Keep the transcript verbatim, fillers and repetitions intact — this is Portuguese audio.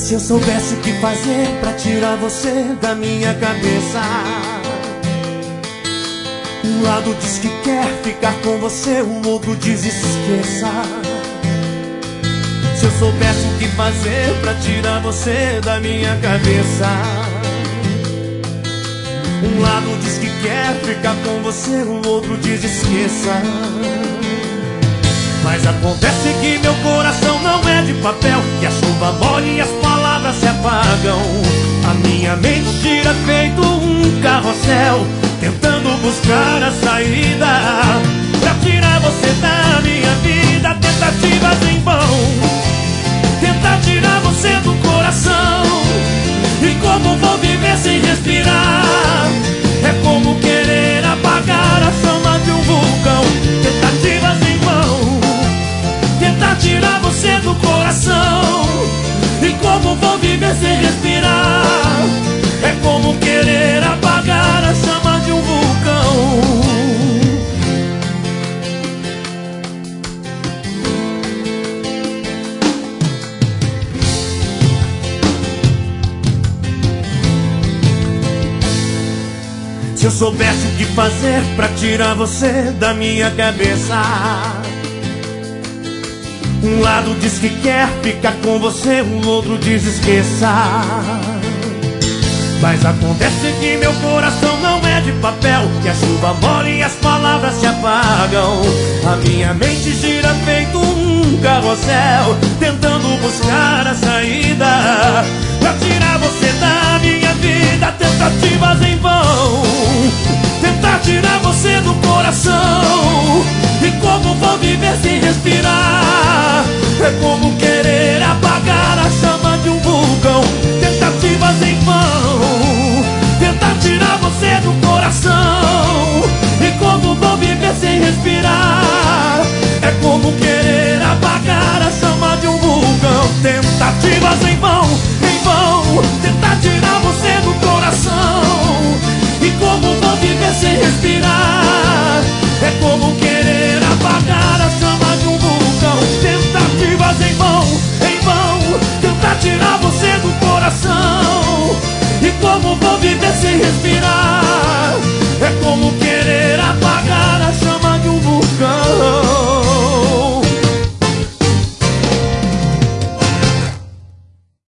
Se eu soubesse o que fazer pra tirar você da minha cabeça. Um lado diz que quer ficar com você, o outro diz esqueça. Se eu soubesse o que fazer pra tirar você da minha cabeça. Um lado diz que quer ficar com você, o outro diz esqueça. Mas acontece que meu coração não é de papel, que a chuva molha e as palavras se apagam. A minha mente gira feito um carrossel, tentando buscar a saída pra tirar você da minha vida. Tentativas em vão, tentar tirar você do coração. E como vou viver sem respirar? É como querer apagar a chama de um vulcão. Tentativas em vão, tentar tirar você do coração. E como vou viver sem respirar? É como querer apagar a chama de um vulcão. Se eu soubesse o que fazer pra tirar você da minha cabeça. Um lado diz que quer ficar com você, o outro diz esqueça. Mas acontece que meu coração não é de papel, que a chuva molha e as palavras se apagam. A minha mente gira feito um carrossel, tentando buscar a saída pra tirar você da